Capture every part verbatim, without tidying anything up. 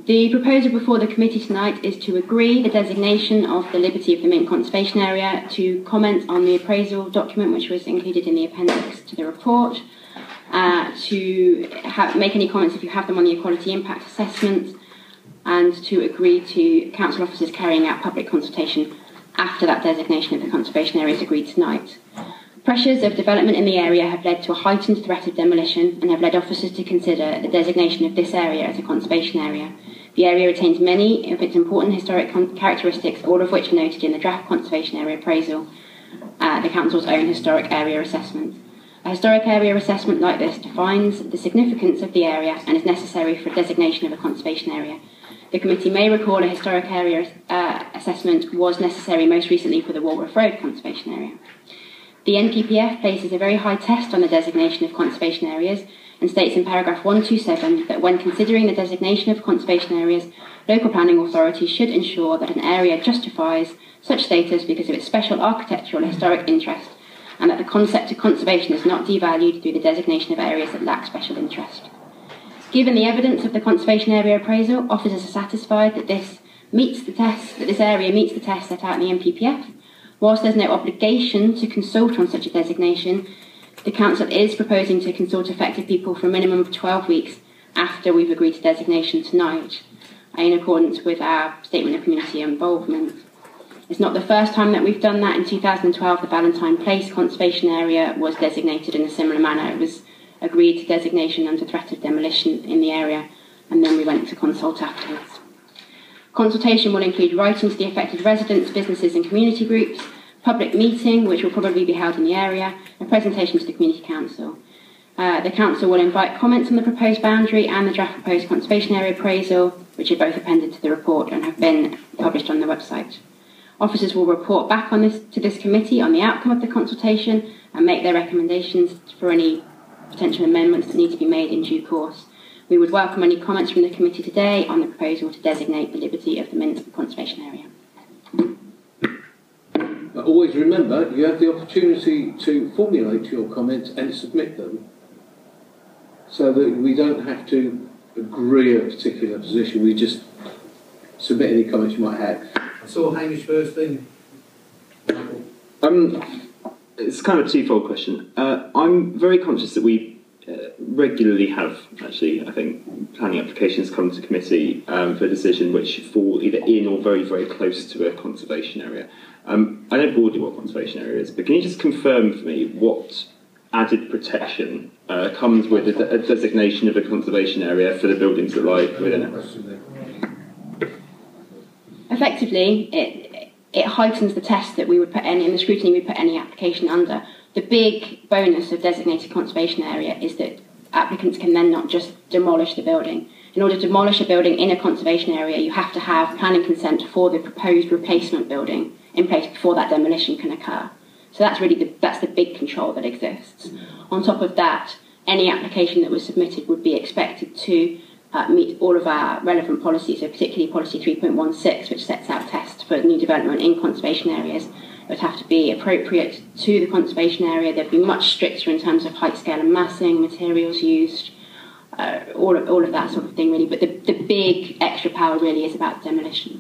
The proposal before the committee tonight is to agree the designation of the Liberty of the Mint Conservation Area, to comment on the appraisal document which was included in the appendix to the report, uh, to ha make any comments if you have them on the equality impact assessment, and to agree to council officers carrying out public consultation after that designation of the conservation area is agreed tonight. Pressures of development in the area have led to a heightened threat of demolition and have led officers to consider the designation of this area as a conservation area. The area retains many of its important historic characteristics, all of which are noted in the draft conservation area appraisal, uh, the council's own historic area assessment. A historic area assessment like this defines the significance of the area and is necessary for designation of a conservation area. The committee may recall a historic area uh, assessment was necessary most recently for the Walworth Road conservation area. The N P P F places a very high test on the designation of conservation areas and states in paragraph one twenty-seven that when considering the designation of conservation areas, local planning authorities should ensure that an area justifies such status because of its special architectural historic interest, and that the concept of conservation is not devalued through the designation of areas that lack special interest. Given the evidence of the conservation area appraisal, officers are satisfied that this meets the test, that this area meets the test set out in the N P P F. Whilst there is no obligation to consult on such a designation, the council is proposing to consult affected people for a minimum of twelve weeks after we've agreed to designation tonight, in accordance with our statement of community involvement. It's not the first time that we've done that. In two thousand twelve, the Valentine Place conservation area was designated in a similar manner. It was agreed to designation under threat of demolition in the area, and then we went to consult afterwards. Consultation will include writing to the affected residents, businesses and community groups, public meeting, which will probably be held in the area, a presentation to the Community Council. Uh, the Council will invite comments on the proposed boundary and the draft proposed conservation area appraisal, which are both appended to the report and have been published on the website. Officers will report back on this to this committee on the outcome of the consultation and make their recommendations for any potential amendments that need to be made in due course. We would welcome any comments from the committee today on the proposal to designate the Liberty of the Mint Conservation Area. But always remember, you have the opportunity to formulate your comments and submit them, so that we don't have to agree a particular position. We just submit any comments you might have. I saw Hamish first thing. Um, it's kind of a twofold question. Uh, I'm very conscious that we Uh, regularly have, actually, I think, planning applications come to committee um, for a decision which fall either in or very, very close to a conservation area. Um, I know broadly what conservation area is, but can you just confirm for me what added protection uh, comes with a, a designation of a conservation area for the buildings that lie within it? Effectively, it, it heightens the test that we would put any, and the scrutiny we put any application under. The big bonus of designated conservation area is that applicants can then not just demolish the building. In order to demolish a building in a conservation area, you have to have planning consent for the proposed replacement building in place before that demolition can occur. So that's really the, that's the big control that exists. On top of that, any application that was submitted would be expected to uh, meet all of our relevant policies, so particularly policy three point one six, which sets out tests for new development in conservation areas. Would have to be appropriate to the conservation area. They'd be much stricter in terms of height, scale and massing, materials used, uh, all, of, all of that sort of thing really. But the, the big extra power really is about demolition.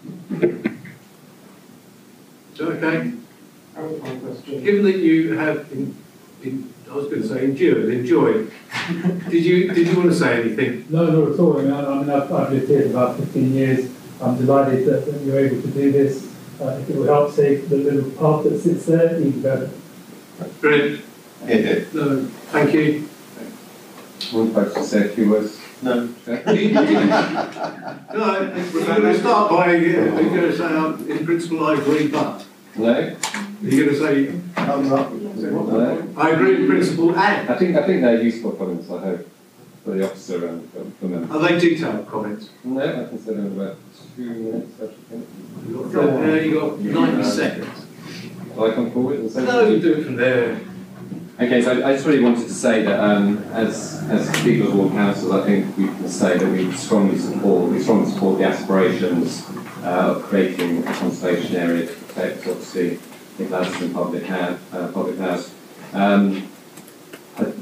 Okay. Given that you have, in, in, I was going to say endured, enjoyed, did you did you want to say anything? No, not at all. I mean, I, I mean I've, I've lived here for about fifteen years. I'm delighted that, that you're able to do this. Uh, if it will help save the little path that sits there, even better. Brilliant. Yeah. No, thank you. One folks to say a few words. No. No, we're going to start by, uh, are you going to say, um, in principle, I agree, but? No. Are you going to say, thumbs up? No. I agree in principle, and? I think, I think they're useful comments, I hope, for the officer and for, for members. Are they detailed comments? No, I can say them in about two minutes, I think. You've got, uh, you got ninety seconds. Will I come forward and say? No, you do it from there. Okay, so I just really wanted to say that um, as, as people of Ward Council, I think we can say that we strongly support, we strongly support the aspirations uh, of creating a conservation area to protect, obviously, the Gladstone public, ha uh, public house. Um, I,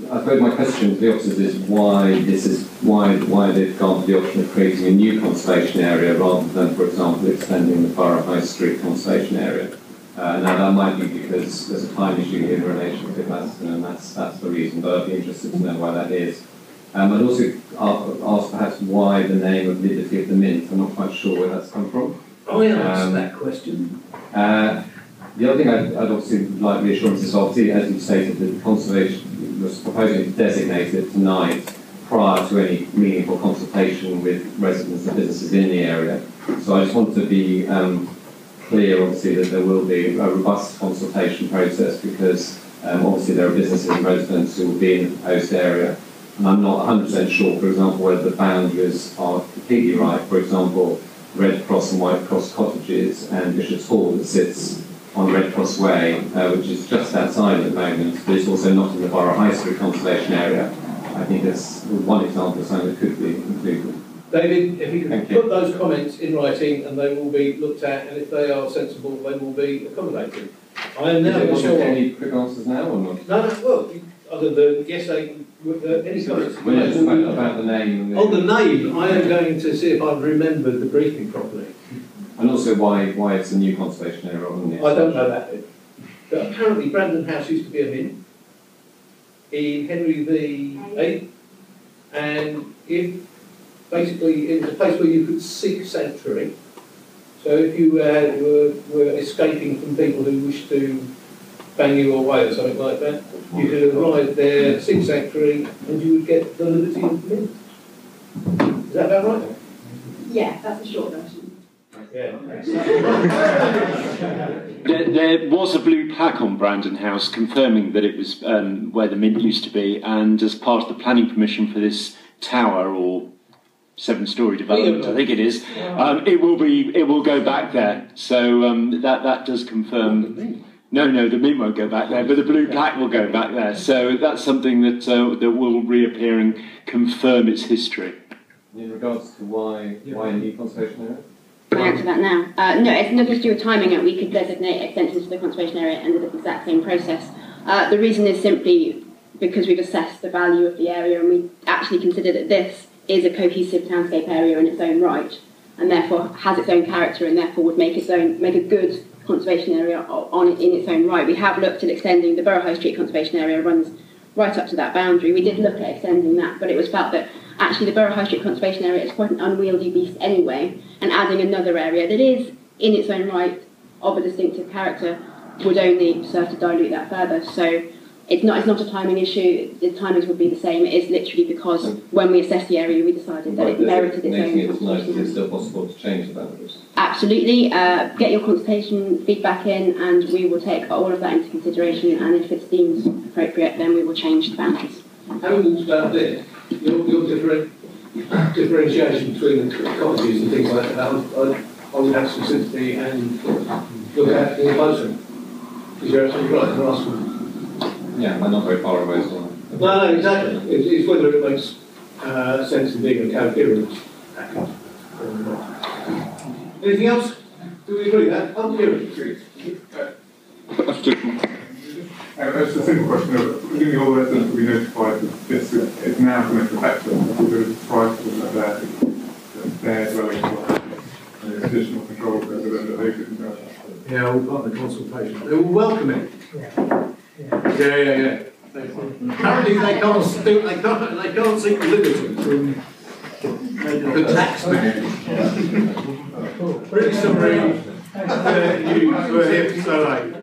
I suppose my question to the officers is why this is why why they've gone for the option of creating a new conservation area rather than, for example, extending the Borough High Street conservation area. Uh, now that might be because there's a time issue here in relation to Glaston, and that's that's the reason. But I'd be interested to know why that is. Um, I'd also ask perhaps why the name of Liberty of the Mint. I'm not quite sure where that's come from. I asked Um, that question. Uh, the other thing I'd, I'd obviously like reassurances of, as you stated, that the conservation was proposing to designate it tonight prior to any meaningful consultation with residents and businesses in the area. So I just want to be um, clear, obviously, that there will be a robust consultation process because um, obviously there are businesses and residents who will be in the proposed area. And I'm not one hundred percent sure, for example, whether the boundaries are completely right. For example, Red Cross and White Cross cottages and Bishop's Hall that sits on Red Cross Way, uh, which is just outside at the moment, but it's also not in the Borough High Street conservation area. I think that's one example of something that could be included. David, if you can Thank put you. those comments in writing and they will be looked at, and if they are sensible, they will be accommodated. I am now Is not there sure. any quick answers now or not? No, no, well, other than yes, they, with, uh, any comments. Well, yeah, just about, about the name. And the, On the name, I am going to see if I've remembered the briefing properly. and also why why it's a new conservation area rather than the I don't know that bit. But apparently Brandon House used to be a mint in Henry the Eighth, and if basically it was a place where you could seek sanctuary. So if you uh, were, were escaping from people who wished to bang you away or something like that, you could arrive there, seek sanctuary, and you would get the liberty of the mint. Is that about right? Yeah, that's a short version. Yeah. There, there was a blue plaque on Brandon House confirming that it was um, where the mint used to be, and as part of the planning permission for this tower or seven-storey development, I think it is, um, it will be it will go back there. So um, that that does confirm. No, no, the mint won't go back there, but the blue plaque will go back there. So that's something that uh, that will reappear and confirm its history. in regards to why why a new conservation area? Can I answer that now? Uh, no, it's nothing to do with timing. We could designate extensions to the conservation area under the exact same process. Uh, the reason is simply because we've assessed the value of the area and we actually consider that this is a cohesive townscape area in its own right, and therefore has its own character, and therefore would make its own make a good conservation area on in its own right. We have looked at extending the Borough High Street conservation area, runs right up to that boundary. We did look at extending that, but it was felt that actually the Borough High Street conservation area is quite an unwieldy beast anyway, and adding another area that is in its own right of a distinctive character would only serve to dilute that further. So it's not it's not a timing issue. The timings would be the same. It is literally because Mm. when we assessed the area, we decided that it merited its own Making it tonight, conservation is it area. still possible to change the boundaries? Absolutely. Uh, get your consultation feedback in, and we will take all of that into consideration. And if it's deemed appropriate, then we will change the boundaries. Having walked about there, your, your different differentiation between the cottages and things like that, I, I, I would have some sympathy and look at more closer. Because you're absolutely right, the last one. Yeah, they're not very far away as well. No, no, exactly. It's, it's whether it makes uh, sense to being a coherent package. Anything else? Do we agree with that? I'm hearing. Uh, it's a simple question of, presumably all residents will be notified that this is now going to affect them, because there is a price for their, their dwelling and additional control over them that they couldn't go. Yeah, all part of the consultation. They will welcome it. Yeah. Yeah, yeah, yeah. Apparently they can't do, they can't, they can't seek liberty from the taxman. Pretty sorry uh, you were here so late.